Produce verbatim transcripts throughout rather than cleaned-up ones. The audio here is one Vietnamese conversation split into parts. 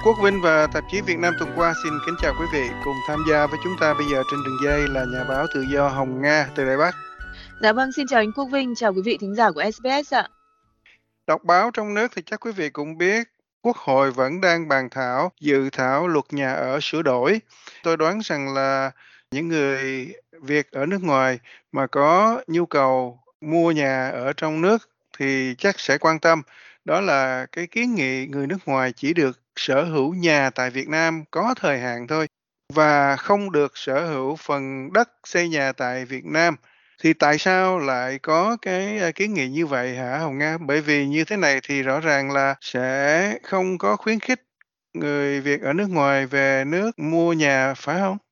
Quốc Vinh và tạp chí Việt Nam tuần qua xin kính chào quý vị. Cùng tham gia với chúng ta bây giờ trên đường dây là nhà báo tự do Hồng Nga từ Đài Bắc. Dạ vâng, xin chào anh Quốc Vinh, chào quý vị thính giả của ét bê ét ạ. Đọc báo trong nước thì chắc quý vị cũng biết Quốc hội vẫn đang bàn thảo dự thảo luật nhà ở sửa đổi. Tôi đoán rằng là những người Việt ở nước ngoài mà có nhu cầu mua nhà ở trong nước thì chắc sẽ quan tâm. Đó là cái kiến nghị người nước ngoài chỉ được sở hữu nhà tại Việt Nam có thời hạn thôi và không được sở hữu phần đất xây nhà tại Việt Nam. Thì tại sao lại có cái, a, kiến nghị như vậy hả Hồng Nga? Bởi vì như thế này thì rõ ràng là sẽ không có khuyến khích người Việt ở nước ngoài về nước mua nhà, phải không?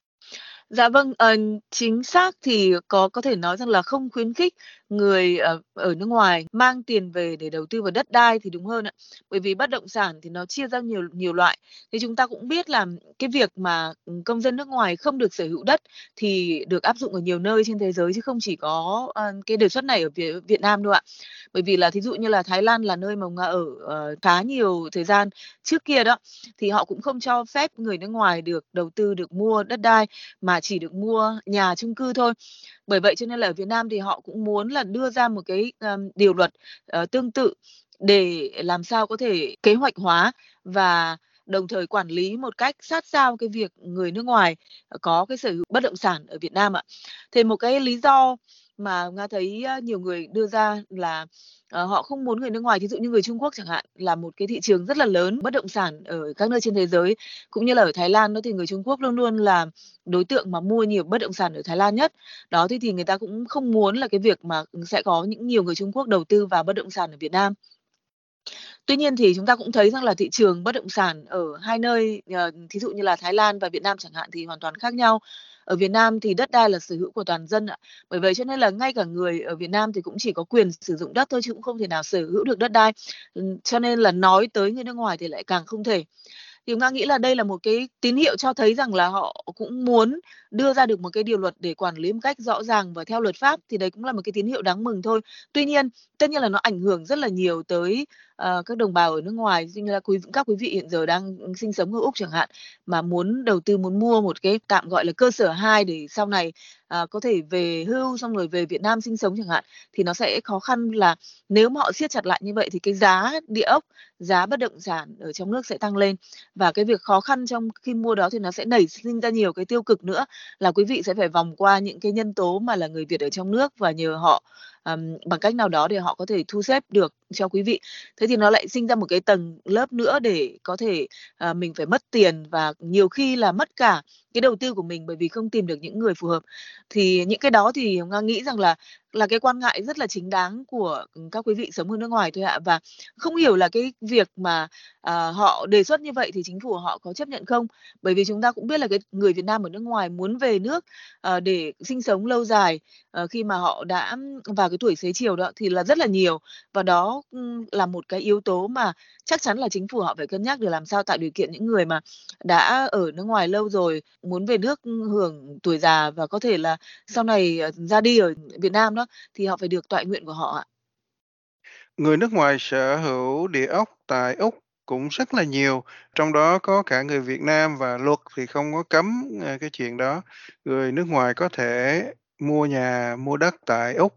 Dạ vâng, ờ, chính xác thì có có thể nói rằng là không khuyến khích người, ờ, ở nước ngoài mang tiền về để đầu tư vào đất đai thì đúng hơn ạ. Bởi vì bất động sản thì nó chia ra nhiều nhiều loại. Thì chúng ta cũng biết là cái việc mà, ừm, công dân nước ngoài không được sở hữu đất thì được áp dụng ở nhiều nơi trên thế giới chứ không chỉ có, ơ, cái đề xuất này ở Việt Việt Nam đâu ạ. Bởi vì là thí dụ như là Thái Lan là nơi mà Nga ở, ờ, khá nhiều thời gian trước kia đó, thì họ cũng không cho phép người nước ngoài được đầu tư, được mua đất đai mà chỉ được mua nhà chung cư thôi. Bởi vậy cho nên là ở Việt Nam thì họ cũng muốn là đưa ra một cái, ờm, điều luật, ờ, tương tự để làm sao có thể kế hoạch hóa và đồng thời quản lý một cách sát sao cái việc người nước ngoài, ờ, có cái sở hữu bất động sản ở Việt Nam ạ. Thì một cái lý do mà Nga thấy, a, nhiều người đưa ra là, ờ, họ không muốn người nước ngoài, thí dụ như người Trung Quốc chẳng hạn, là một cái thị trường rất là lớn bất động sản ở các nơi trên thế giới, cũng như là ở Thái Lan đó thì người Trung Quốc luôn luôn là đối tượng mà mua nhiều bất động sản ở Thái Lan nhất. Đó, thế thì người ta cũng không muốn là cái việc mà, sẽ có những nhiều người Trung Quốc đầu tư vào bất động sản ở Việt Nam. Tuy nhiên thì chúng ta cũng thấy rằng là thị trường bất động sản ở hai nơi, ờ, thí dụ như là Thái Lan và Việt Nam chẳng hạn thì hoàn toàn khác nhau. Ở Việt Nam thì đất đai là sở hữu của toàn dân ạ. Bởi vậy cho nên là ngay cả người ở Việt Nam thì cũng chỉ có quyền sử dụng đất thôi chứ cũng không thể nào sở hữu được đất đai. Ừm, cho nên là nói tới người nước ngoài thì lại càng không thể. Thì Nga nghĩ là đây là một cái tín hiệu cho thấy rằng là họ cũng muốn đưa ra được một cái điều luật để quản lý một cách rõ ràng và theo luật pháp, thì đấy cũng là một cái tín hiệu đáng mừng thôi. Tuy nhiên, tất nhiên là nó ảnh hưởng rất là nhiều tới, ờ, các đồng bào ở nước ngoài, ví dụ như là quý các quý vị hiện giờ đang, sinh sống ở Úc chẳng hạn, mà muốn đầu tư, muốn mua một cái tạm gọi là cơ sở hai để sau này, à, có thể về hưu xong rồi về Việt Nam sinh sống chẳng hạn, thì nó sẽ khó khăn là nếu mà họ siết chặt lại như vậy thì cái giá địa ốc, giá bất động sản ở trong nước sẽ tăng lên. Và cái việc khó khăn trong khi mua đó thì nó sẽ nảy sinh ra nhiều cái tiêu cực nữa, là quý vị sẽ phải vòng qua những cái nhân tố mà là người Việt ở trong nước và nhờ họ, ờm, bằng cách nào đó để họ có thể thu xếp được cho quý vị. Thế thì nó lại sinh ra một cái tầng lớp nữa để có thể, ờ, mình phải mất tiền và nhiều khi là mất cả cái đầu tư của mình bởi vì không tìm được những người phù hợp. Thì những cái đó thì Nga nghĩ rằng là là cái quan ngại rất là chính đáng của, các quý vị sống ở nước ngoài thôi ạ. Và không hiểu là cái việc mà, à, họ đề xuất như vậy thì chính phủ họ có chấp nhận không? Bởi vì chúng ta cũng biết là cái người Việt Nam ở nước ngoài muốn về nước, ờ, để sinh sống lâu dài, ờ, khi mà họ đã vào cái tuổi xế chiều đó thì là rất là nhiều. Và đó, ưm, là một cái yếu tố mà chắc chắn là chính phủ họ phải cân nhắc để làm sao tạo điều kiện những người mà đã ở nước ngoài lâu rồi, muốn về nước, hưởng tuổi già và có thể là sau này, ờ, ra đi ở Việt Nam đó, thì họ phải được toại nguyện của họ ạ. Người nước ngoài sở hữu địa ốc tại Úc cũng rất là nhiều, trong đó có cả người Việt Nam và luật thì không có cấm, ờ, cái chuyện đó. Người nước ngoài có thể mua nhà, mua đất tại Úc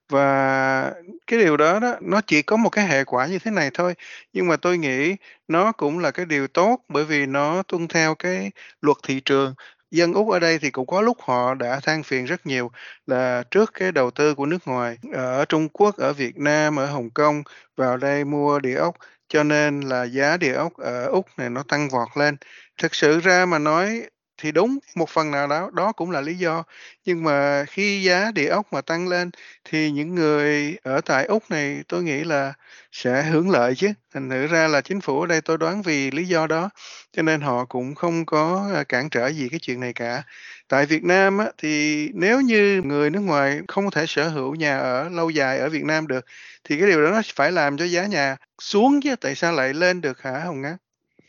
và cái điều đó đó, nó chỉ có một cái hệ quả như thế này thôi, nhưng mà tôi nghĩ nó cũng là cái điều tốt bởi vì nó tuân theo cái luật thị trường. Dân Úc ở đây thì cũng có lúc họ đã than phiền rất nhiều là trước cái đầu tư của nước ngoài ở Trung Quốc, ở Việt Nam, ở Hồng Kông vào đây mua địa ốc, cho nên là giá địa ốc ở Úc này nó tăng vọt lên. Thực sự ra mà nói thì đúng, một phần nào đó đó cũng là lý do, nhưng mà khi giá địa ốc mà tăng lên thì những người ở tại Úc này tôi nghĩ là sẽ hưởng lợi chứ. Thành thử ra là chính phủ ở đây tôi đoán vì lý do đó, cho nên họ cũng không có, a, cản trở gì cái chuyện này cả. Tại Việt Nam á, thì nếu như người nước ngoài không thể sở hữu nhà ở lâu dài ở Việt Nam được, thì cái điều đó nó phải làm cho giá nhà xuống chứ tại sao lại lên được hả Hồng Ngát?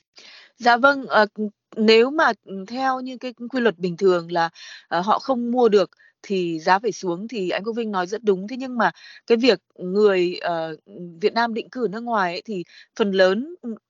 Dạ vâng, ờ, nếu mà, theo như cái quy luật bình thường là, ờ, họ không mua được thì giá phải xuống thì anh Quốc Vinh nói rất đúng. Thế nhưng mà cái việc người, ờ, Việt Nam định cư ở nước ngoài ấy thì phần lớn,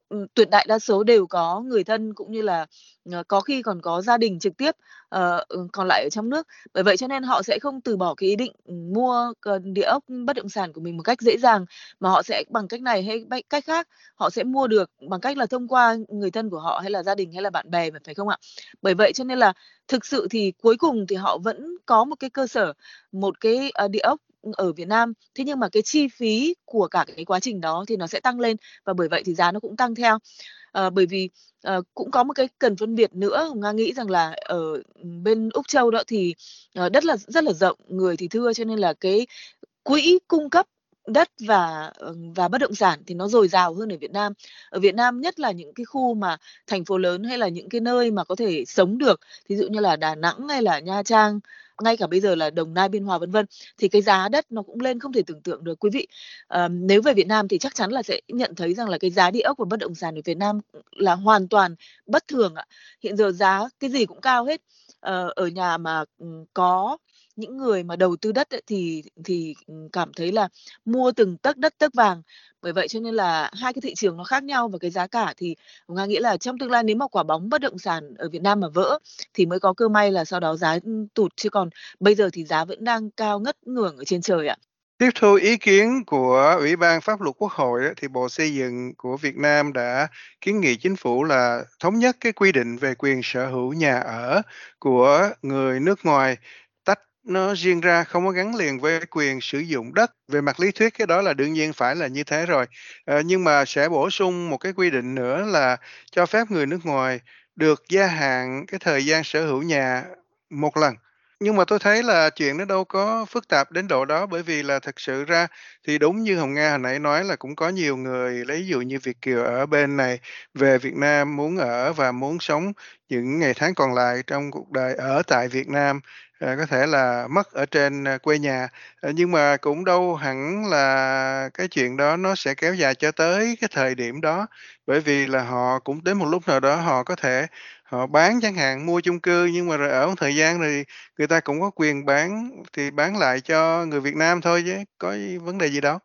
ừm, tuyệt đại đa số đều có người thân cũng như là, ờ, có khi còn có gia đình trực tiếp, ờ, ừ, còn lại ở trong nước. Bởi vậy cho nên họ sẽ không từ bỏ cái ý định, ừm, mua c địa ốc bất động sản của mình một cách dễ dàng, mà họ sẽ bằng cách này hay bách cách khác, họ sẽ mua được bằng cách là thông qua người thân của họ hay là gia đình hay là bạn bè mà, phải không ạ? Bởi vậy cho nên là thực sự thì cuối cùng thì họ vẫn có một cái cơ sở, một cái, ờ, địa ốc, ừm, ở Việt Nam. Thế nhưng mà cái chi phí của cả cái quá trình đó thì nó sẽ tăng lên và bởi vậy thì giá nó cũng tăng theo. Ờ, bởi vì, ờ, cũng có một cái cần phân biệt nữa, Hồng Nga nghĩ rằng là ở, ừm, bên Úc Châu đó thì, ờ, đất là rất là rộng, người thì thưa cho nên là cái quỹ cung cấp đất và, ờ, và bất động sản thì nó dồi dào hơn ở Việt Nam. Ở Việt Nam nhất là những cái khu mà thành phố lớn hay là những cái nơi mà có thể sống được, thí dụ như là Đà Nẵng hay là Nha Trang, ngay cả bây giờ là Đồng Nai, Biên Hòa, vân vân, thì cái giá đất nó cũng lên không thể tưởng tượng được quý vị. Ờ, nếu về Việt Nam thì chắc chắn là sẽ nhận thấy rằng là cái giá địa ốc và bất động sản ở Việt Nam là hoàn toàn bất thường ạ. Hiện giờ giá cái gì cũng cao hết. Ờ, ở nhà mà, ừm, có những người mà đầu tư đất ấy thì thì, ừm, cảm thấy là mua từng tấc đất tấc vàng. Bởi vậy cho nên là hai cái thị trường nó khác nhau và cái giá cả thì Hồng Nga nghĩ là trong tương lai nếu mà quả bóng bất động sản ở Việt Nam mà vỡ thì mới có cơ may là sau đó giá, ưm, tụt, chứ còn bây giờ thì giá vẫn đang cao ngất ngưởng ở trên trời ạ. Tiếp thu ý kiến của Ủy ban Pháp luật Quốc hội á, thì Bộ Xây dựng của Việt Nam đã kiến nghị chính phủ là thống nhất cái quy định về quyền sở hữu nhà ở của người nước ngoài, tách nó riêng ra, không có gắn liền với quyền sử dụng đất. Về mặt lý thuyết cái đó là đương nhiên phải là như thế rồi, ờ, nhưng mà sẽ bổ sung một cái quy định nữa là cho phép người nước ngoài được gia hạn cái thời gian sở hữu nhà một lần. Nhưng mà tôi thấy là chuyện nó đâu có phức tạp đến độ đó, bởi vì là thực sự ra thì đúng như Hồng Nga hồi nãy nói là cũng có nhiều người lấy ví dụ như Việt kiều ở bên này về Việt Nam muốn ở và muốn sống những ngày tháng còn lại trong cuộc đời ở tại Việt Nam, ờ, có thể là mất ở trên, a, quê nhà. Ờ, nhưng mà cũng đâu hẳn là cái chuyện đó nó sẽ kéo dài cho tới cái thời điểm đó, bởi vì là họ cũng đến một lúc nào đó họ có thể họ bán chẳng hạn, mua chung cư nhưng mà rồi ở một thời gian thì người ta cũng có quyền bán thì bán lại cho người Việt Nam thôi chứ có vấn đề gì đâu.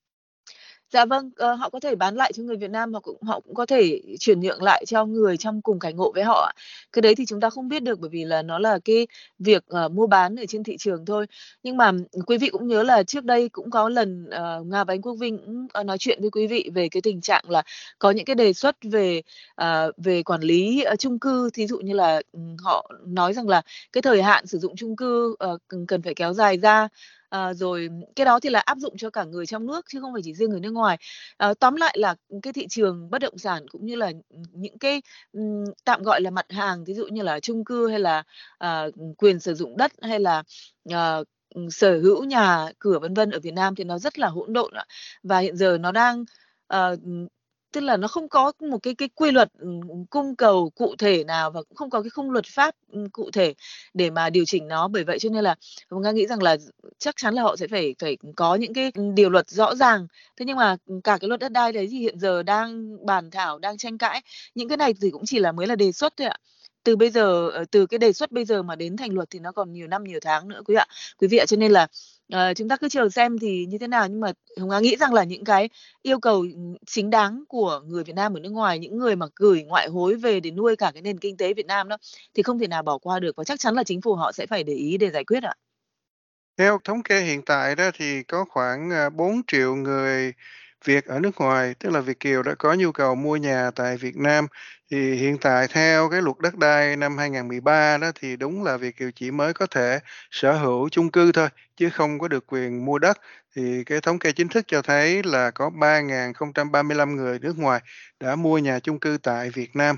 Dạ vâng, ờ, họ có thể bán lại cho người Việt Nam, họ cũng họ cũng có thể chuyển nhượng lại cho người trong cùng cảnh ngộ với họ ạ. Cái đấy thì chúng ta không biết được bởi vì là nó là cái việc, ờ, mua bán ở trên thị trường thôi. Nhưng mà, ừm, quý vị cũng nhớ là trước đây cũng có lần, ờ, Nga và anh Quốc Vinh cũng, ờ, nói chuyện với quý vị về cái tình trạng là có những cái đề xuất về, ờ, về quản lý, ờ, chung cư. Thí dụ như là, ừm, họ nói rằng là cái thời hạn sử dụng chung cư, ờ, cần cần phải kéo dài ra, ờ, rồi cái đó thì là áp dụng cho cả người trong nước chứ không phải chỉ riêng người nước ngoài. Ờ, tóm lại là, ừm, cái thị trường bất động sản cũng như là, ừm, những cái, ừm, tạm gọi là mặt hàng, ví dụ như là chung cư hay là, ờ, ừm, quyền sử dụng đất hay là, ờ, ừm, sở hữu nhà cửa, vân vân, ở Việt Nam thì nó rất là hỗn độn ạ. Và hiện giờ nó đang, ờ, ừm, tức là nó không có một cái cái quy luật, ừm, ừm, cung cầu cụ thể nào và cũng không có cái khung luật pháp, ừm, cụ thể để mà điều chỉnh nó. Bởi vậy cho nên là Hồng Nga nghĩ rằng là chắc chắn là họ sẽ phải phải có những cái, ừm, điều luật rõ ràng. Thế nhưng mà, ừm, cả cái luật đất đai đấy thì hiện giờ đang bàn thảo, đang tranh cãi. Những cái này thì cũng chỉ là mới là đề xuất thôi ạ. Từ bây giờ ờ, từ cái đề xuất bây giờ mà đến thành luật thì nó còn nhiều năm, nhiều tháng nữa quý ạ quý vị ạ. Cho nên là, ờ, chúng ta cứ chờ xem thì như thế nào. Nhưng mà Hồng Nga nghĩ rằng là những cái yêu cầu, ừm, chính đáng của người Việt Nam ở nước ngoài, những người mà gửi ngoại hối về để nuôi cả cái nền kinh tế Việt Nam đó, thì không thể nào bỏ qua được và chắc chắn là chính phủ họ sẽ phải để ý để giải quyết ạ. Theo thống kê hiện tại đó thì có khoảng, à, bốn triệu người Việt ở nước ngoài, tức là Việt kiều đã có nhu cầu mua nhà tại Việt Nam. Thì hiện tại theo cái luật đất đai năm hai không một ba đó thì đúng là Việt kiều chỉ mới có thể sở hữu chung cư thôi, chứ không có được quyền mua đất. Thì cái thống kê chính thức cho thấy là có ba nghìn không trăm ba mươi lăm người nước ngoài đã mua nhà chung cư tại Việt Nam.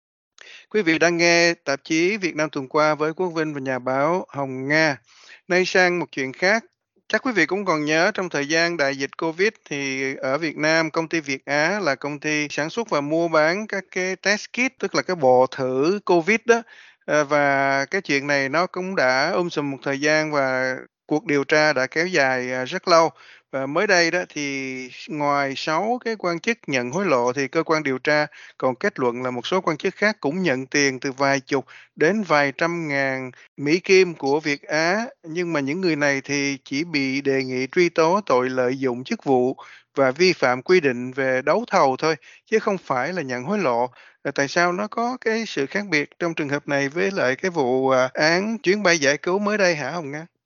Quý vị đang nghe tạp chí Việt Nam tuần qua với Quốc Vinh và nhà báo Hồng Nga. Nay sang một chuyện khác, chắc quý vị cũng còn nhớ trong thời gian đại dịch Covid thì ở Việt Nam, công ty Việt Á là công ty sản xuất và mua bán các cái test kit, tức là cái bộ thử Covid đó. Ờ, và cái chuyện này nó cũng đã um sùm một thời gian và cuộc điều tra đã kéo dài, à, rất lâu. Và mới đây đó thì ngoài sáu cái quan chức nhận hối lộ thì cơ quan điều tra còn kết luận là một số quan chức khác cũng nhận tiền từ vài chục đến vài trăm ngàn Mỹ Kim của Việt Á, nhưng mà những người này thì chỉ bị đề nghị truy tố tội lợi dụng chức vụ và vi phạm quy định về đấu thầu thôi, chứ không phải là nhận hối lộ. Ờ, tại sao nó có cái sự khác biệt trong trường hợp này với lại cái vụ, à, án chuyến bay giải cứu mới đây hả Hồng Nga?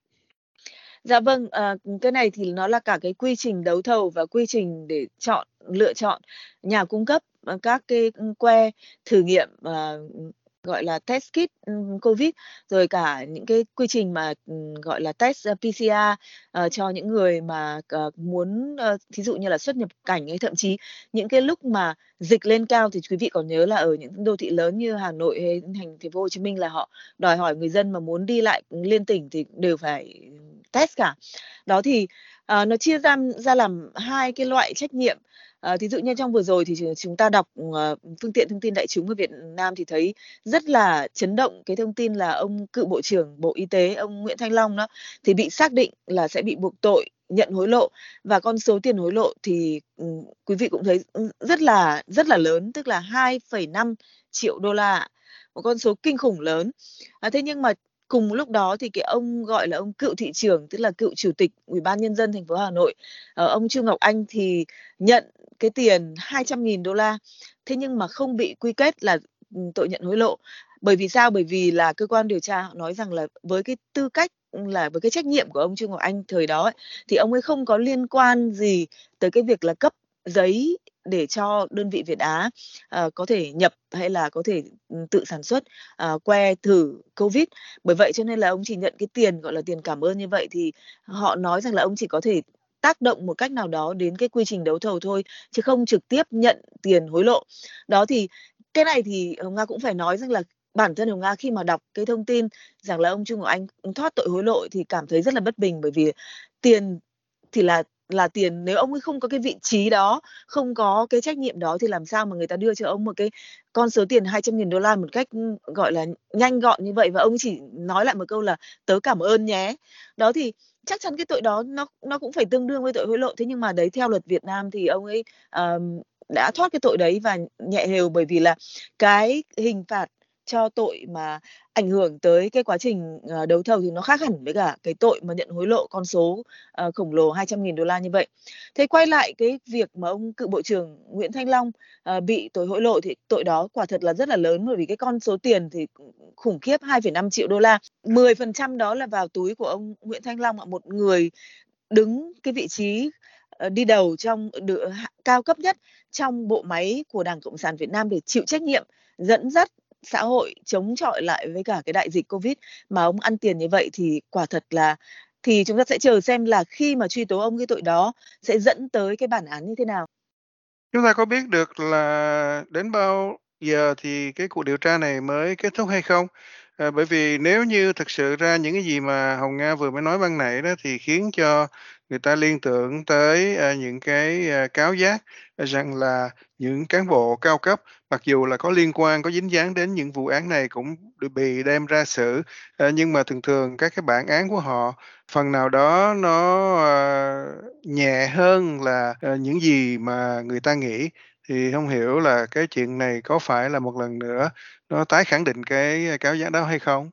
Dạ vâng, ờ, cái này thì nó là cả cái quy trình đấu thầu và quy trình để chọn lựa chọn nhà cung cấp, ờ, các cái, que thử nghiệm, ờ, gọi là, test kit, ừm, Covid, rồi cả những cái quy trình mà, ừm, gọi là, test, ơ, pê xê rờ, ờ, cho những người mà, ờ, muốn, ơ, thí dụ như là xuất nhập cảnh ấy, thậm chí những cái lúc mà dịch lên cao thì quý vị còn nhớ là ở những đô thị lớn như Hà Nội hay thành thành phố Hồ Chí Minh là họ đòi hỏi người dân mà muốn đi lại liên tỉnh thì đều phải test cả. Đó thì, ờ, nó chia ra ra làm hai cái loại trách nhiệm. Ờ, thí dụ như trong vừa rồi thì ch chúng ta đọc, ờ, phương tiện thông tin đại chúng ở Việt Nam thì thấy rất là chấn động cái thông tin là ông cựu Bộ trưởng Bộ Y tế, ông Nguyễn Thanh Long đó, thì bị xác định là sẽ bị buộc tội nhận hối lộ. Và con số tiền hối lộ thì, ừm, quý vị cũng thấy, ừm, rất là rất là lớn, tức là hai phẩy năm triệu đô la ạ, một con số kinh khủng lớn. À, thế nhưng mà cùng lúc đó thì cái ông, gọi là, ông cựu thị trưởng, tức là cựu chủ tịch Ủy ban Nhân dân thành phố Hà Nội, ờ, ông Chu Ngọc Anh thì nhận cái tiền hai trăm nghìn đô la, thế nhưng mà không bị quy kết là, ừm, tội nhận hối lộ. Bởi vì sao? Bởi vì là cơ quan điều tra họ nói rằng là với cái tư cách, là với cái trách nhiệm của ông Chu Ngọc Anh thời đó ấy, thì ông ấy không có liên quan gì tới cái việc là cấp giấy để cho đơn vị Việt Á, ờ, có thể nhập hay là có thể, ừm, tự sản xuất, ờ, que thử Covid. Bởi vậy cho nên là ông chỉ nhận cái tiền, gọi là, tiền cảm ơn như vậy thì họ nói rằng là ông chỉ có thể tác động một cách nào đó đến cái quy trình đấu thầu thôi, chứ không trực tiếp nhận tiền hối lộ. Đó, thì cái này thì Hồng Nga cũng phải nói rằng là bản thân Hồng Nga khi mà đọc cái thông tin rằng là ông Chu Ngọc Anh, thoát tội hối lộ thì cảm thấy rất là bất bình, bởi vì tiền thì là là tiền, nếu ông ấy không có cái vị trí đó, không có cái trách nhiệm đó thì làm sao mà người ta đưa cho ông một cái con số tiền hai trăm nghìn đô la một cách, ưm, gọi là, nhanh gọn như vậy và ông chỉ nói lại một câu là "Tớ cảm ơn nhé." Đó, thì chắc chắn cái tội đó nó nó cũng phải tương đương với tội hối lộ. Thế nhưng mà đấy, theo luật Việt Nam thì ông ấy, ờm, đã thoát cái tội đấy và nhẹ lều, bởi vì là cái hình phạt cho tội mà ảnh hưởng tới cái quá trình, ờ, đấu thầu thì nó khác hẳn với cả cái tội mà nhận hối lộ con số, ờ, khổng lồ hai trăm nghìn đô la như vậy. Thế quay lại cái việc mà ông cựu Bộ trưởng Nguyễn Thanh Long, ờ, bị tội hối lộ thì tội đó quả thật là rất là lớn, bởi vì cái con số tiền thì khủng khiếp hai phẩy năm triệu đô la. mười phần trăm đó là vào túi của ông Nguyễn Thanh Long ạ, một người đứng cái vị trí, ờ, đi đầu trong đ hạ cao cấp nhất trong bộ máy của Đảng Cộng sản Việt Nam để chịu trách nhiệm dẫn dắt xã hội chống chọi lại với cả cái đại dịch Covid, mà ông ăn tiền như vậy thì quả thật là thì chúng ta sẽ chờ xem là khi mà truy tố ông cái tội đó sẽ dẫn tới cái bản án như thế nào. Chúng ta có biết được là đến bao giờ thì cái cuộc điều tra này mới kết thúc hay không? Ờ, bởi vì nếu như thực sự ra những cái gì mà Hồng Nga vừa mới nói ban nãy đó thì khiến cho người ta liên tưởng tới, a, những cái, a, cáo giác rằng là những cán bộ cao cấp, mặc dù là có liên quan, có dính dáng đến những vụ án này cũng được bị đem ra xử, ờ, nhưng mà thường thường các cái bản án của họ phần nào đó nó, ờ, nhẹ hơn là, ờ, những gì mà người ta nghĩ. Thì hông hiểu là cái chuyện này có phải là một lần nữa nó tái khẳng định cái cáo giác đó hay không?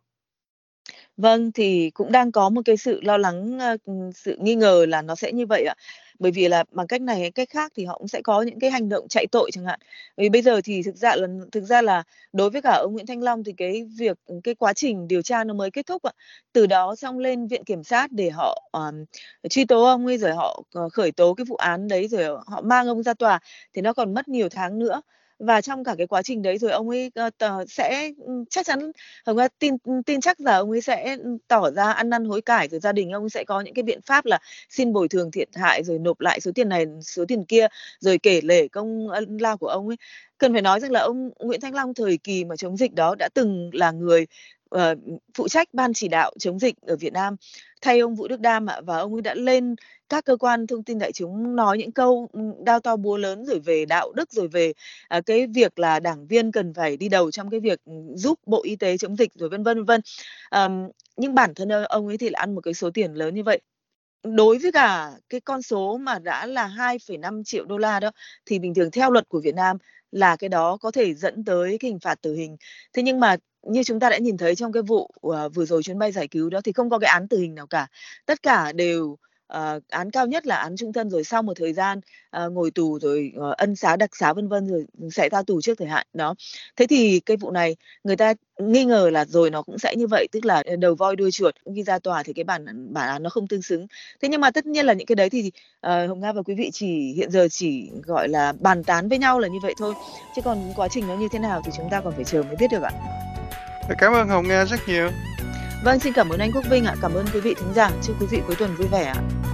Vâng, thì cũng đang có một cái sự lo lắng, ơ, ừm, sự nghi ngờ là nó sẽ như vậy ạ. Bởi vì là bằng cách này hay cách khác thì họ cũng sẽ có những cái hành động chạy tội chẳng hạn. Vì bây giờ thì thực ra là thực ra là đối với cả ông Nguyễn Thanh Long thì cái việc cái quá trình điều tra nó mới kết thúc ạ. Từ đó xong lên viện kiểm sát để họ, ờm, truy tố ông ấy, rồi họ, ờ, khởi tố cái vụ án đấy, rồi họ mang ông ra tòa thì nó còn mất nhiều tháng nữa. Và trong cả cái quá trình đấy rồi ông ấy, ơ, tờ sẽ, ừm, chắc chắn Hồng Nga tin, tin chắc là ông ấy sẽ, tỏ ra ăn năn hối cải, rồi gia đình ông sẽ có những cái biện pháp là xin bồi thường thiệt hại, rồi nộp lại số tiền này, số tiền kia, rồi kể lể công ân lao của ông ấy. Cần phải nói rằng là ông Nguyễn Thanh Long thời kỳ mà chống dịch đó đã từng là người, ờ, phụ trách ban chỉ đạo chống dịch ở Việt Nam, thay ông Vũ Đức Đam ạ. Và ông ấy đã lên các cơ quan thông tin đại chúng nói những câu, ừm, đao to búa lớn rồi về đạo đức, rồi về, à, cái việc là đảng viên cần phải đi đầu trong cái việc, ừm, giúp Bộ Y tế chống dịch rồi vân vân, vân vân. Ờm, nhưng bản thân, ơ, ông ấy thì lại ăn một cái số tiền lớn như vậy. Đối với cả cái con số mà đã là hai phẩy năm triệu đô la đó, thì bình thường theo luật của Việt Nam là cái đó có thể dẫn tới cái hình phạt tử hình. Thế nhưng mà như chúng ta đã nhìn thấy trong cái vụ, ờ, vừa rồi chuyến bay giải cứu đó thì không có cái án tử hình nào cả. Tất cả đều, ờ, án cao nhất là án chung thân, rồi sau một thời gian, ờ, ngồi tù rồi, ờ, ân xá, đặc xá, vân vân, rồi sẽ ra tù trước thời hạn. Đó. Thế thì cái vụ này người ta nghi ngờ là rồi nó cũng sẽ như vậy, tức là, ờ, đầu voi đuôi chuột, khi ra tòa thì cái bản bản án nó không tương xứng. Thế nhưng mà tất nhiên là những cái đấy thì, ờ, Hồng Nga và quý vị chỉ hiện giờ chỉ, gọi là, bàn tán với nhau là như vậy thôi, chứ còn quá trình nó như thế nào thì chúng ta còn phải chờ mới biết được ạ. Cảm ơn Hồng Nga rất nhiều. Vâng, xin cảm ơn anh Quốc Vinh ạ. Cảm ơn quý vị thính giả. Chúc quý vị cuối tuần vui vẻ ạ.